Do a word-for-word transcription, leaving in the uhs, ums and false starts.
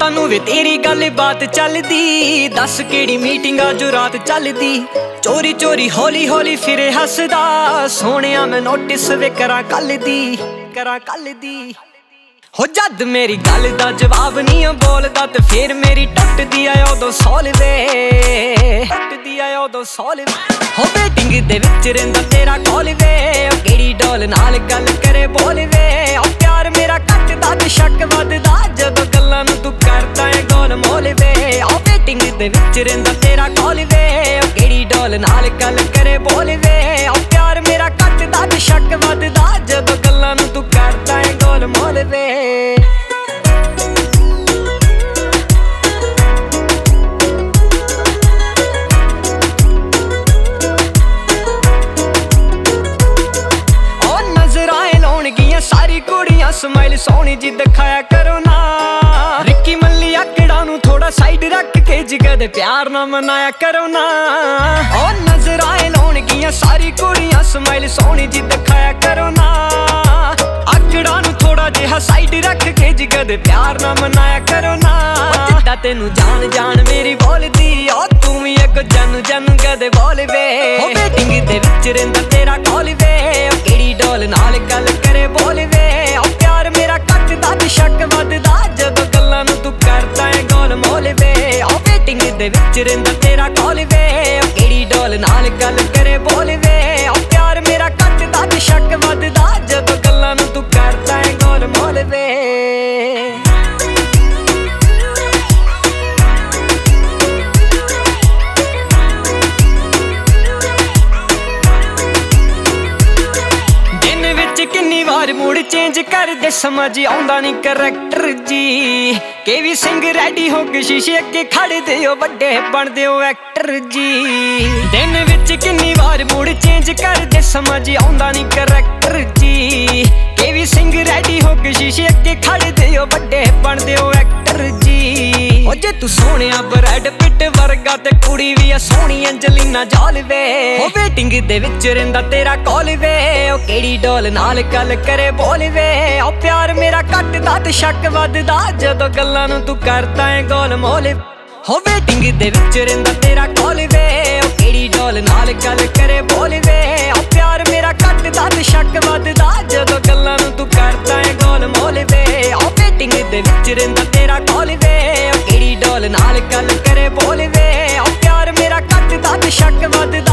तानू वे तेरी गल बात चलदी, दस केड़ी मीटिंग जो रात चलदी। चोरी चोरी हौली हौली फिरे हसदा, सोहणिया मैं नोटिस वे करा कल दी, करा कल दी। हो जद मेरी गल दा जवाब नहीं बोलदा, ते फिर मेरी टुटदी आ उदों सौल वे, टुटदी आ उदों सौल वे। हो वेटिंग दे विच रहिंदा तेरा कॉल वे, ओ केड़ी डोल नाल गल करे बोल वे। ओ प्यार मेरा घटदा ते शक वधदा, जदों गल्लां नूं तू करदा है गोल मोल वे। ओ वेटिंग दे विच रहिंदा तेरा कॉल वे, ओ केड़ी डोल नाल गल करे बोल वे। ओ प्यार मेरा घटदा ते शक वधदा, जदों गल्लां नूं तू करदा है गोल मोल वे। सारी कुड़ियां स्माइल सोहनी जी दिखाया करो ना, रिक्की मल्ली आकड़ा नू थोड़ा साइड रख के जिगर दे प्यार ना मनाया करो ना। ओ नजर आए लौनगियां सारी कुड़ियां स्माइल सोहनी जी दिखाया करो ना, आकड़ा नू थोड़ा जिहा साइड रख के जिगर दे प्यार ना मनाया करो ना। जिद्दां तेनू जान जान मेरी बोलदी, ओ तू भी अग जन जन कदे बोल वे। ओ वेटिंग दे विच रहिंदा तेरा कॉल वे, ओ केड़ी डोल नाल गल करे बोल वे। ओ प्यार मेरा घटदा ते शक वधदा, जदों गल्लां नूं तू करदा है गोल मोल वे। ओ वेटिंग दे विच रहिंदा तेरा कॉल वे, ओ केड़ी डोल नाल गल करे बोल वे। ओ प्यार मेरा घटदा ते शक वधदा, जदों गल्लां नूं तू करदा है गोल मोल वे। किन्नी बार मूड चेंज कर दे, समझ आउंदा नहीं करैक्टर जी। केवी सिंह रेडी हो के शीशे अगे खड़े दे, ओ बड़े बनदे ओ एक्टर जी। दिन विच किन्नी बार मूड चेंज कर दे, समझ आउंदा नहीं करैक्टर जी। केवी सिंह रेडी हो के शीशे अगे खड़े दे, ओ बड़े बनदे ओ एक्टर जी। ओ जे तू सोहणिया ब्रैड पिट वर्गा, ते कुड़ी भी आ सोहणी अंजलिना जॉल वे। ओ वेटिंग दे विच रहिंदा तेरा कॉल वे, ओ केड़ी डोल नाल गल करे बोल वे। ओ प्यार मेरा घटदा ते शक वधदा, जदों गल्लां नूं तू करदा है गोल मोल। हो वेटिंग दे विच रहिंदा तेरा कॉल वे, ओ केड़ी डोल नाल गल करे बोल वे। ओ प्यार मेरा घटदा ते शक वधदा, जदों गल्लां नूं तू करदा है गोल मोल वे। ओ वेटिंग दे विच रहिंदा तेरा कॉल वे, ओ केड़ी डोल नाल गल करे बोल वे। ओ प्यार मेरा घटदा ते शक वधदा,